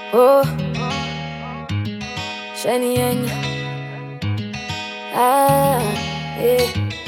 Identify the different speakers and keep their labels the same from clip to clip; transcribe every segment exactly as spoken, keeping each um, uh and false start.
Speaker 1: Oh, Shenny Yang. Ah, yeah.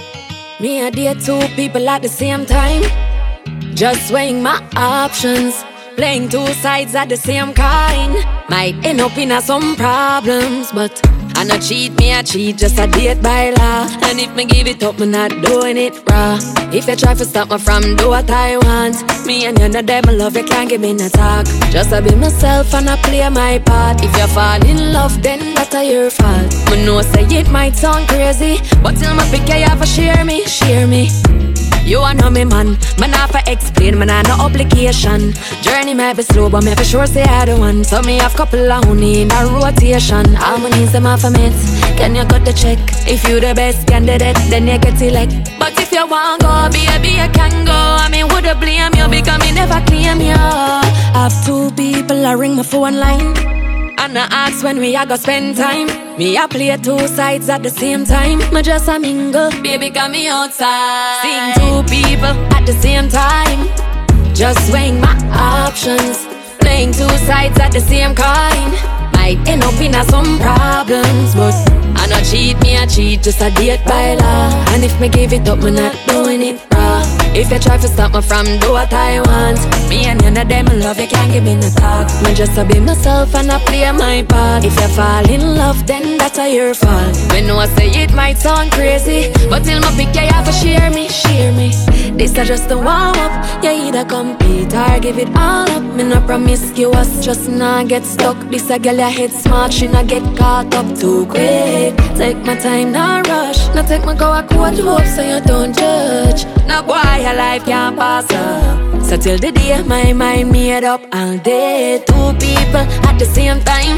Speaker 1: Me and date two people at the same time, just weighing my options, playing two sides at the same kind. Might end up in a some problems, but I not cheat, me I cheat, just a date by law. And if me give it up, me not doing it raw. If you try to stop me from do what I want, me and you know them love, you can't give me no talk. Just I be myself and I play my part. If you fall in love, then that's your fault. Me know say it might sound crazy, but till my pick you have to share me, share me. You a know me man, man have to explain, man have no obligation. Journey might be slow, but me for sure say I the one. So me have couple of honey in a rotation. All my needs them off a mate. Can you cut the check? If you the best candidate, then you get elect. But if you want go, baby you can go. I mean woulda blame you because me never claim you. Have two people I ring my phone line, and I ask when we a go spend time. Me a play two sides at the same time. Me just a mingle, baby got me outside. Seeing two people at the same time, just weighing my options, playing two sides at the same kind. Might end up in a some problems, but I not cheat, me a cheat, just a date by law. And if me give it up, me not doing it raw. If you try to stop me from do what I want, me and none of them love, you can't give me no talk. Me just a be myself and I play my part. If you fall in love, then that's a your fault. Me know I say it might sound crazy, but till my pick you have to share me, share me. This is just a warm up, you either compete or give it all up. Me no promiscuous, just not get stuck. This a girl your head smart, she not get caught up too quick. Take my time, not rush. Now take my go a cold hope so you don't judge. Now boy, your life can't pass up. So till the day my mind made up, all day two people at the same time.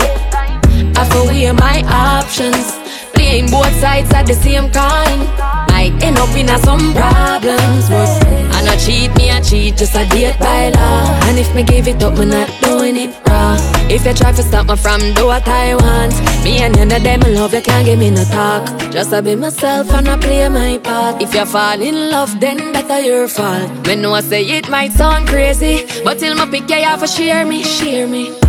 Speaker 1: I for weigh my options, playing both sides at the same kind. Might end up in a some problems, but I not cheat, me I cheat, just a date by law. And if me give it up, me not doing it raw. If you try to stop me from do what I want, me and none of them love, you can't give me no talk. Just I be myself and I play my part. If you fall in love, then that's your fault. Me know I say it might sound crazy, but till my pick you have to share me, share me.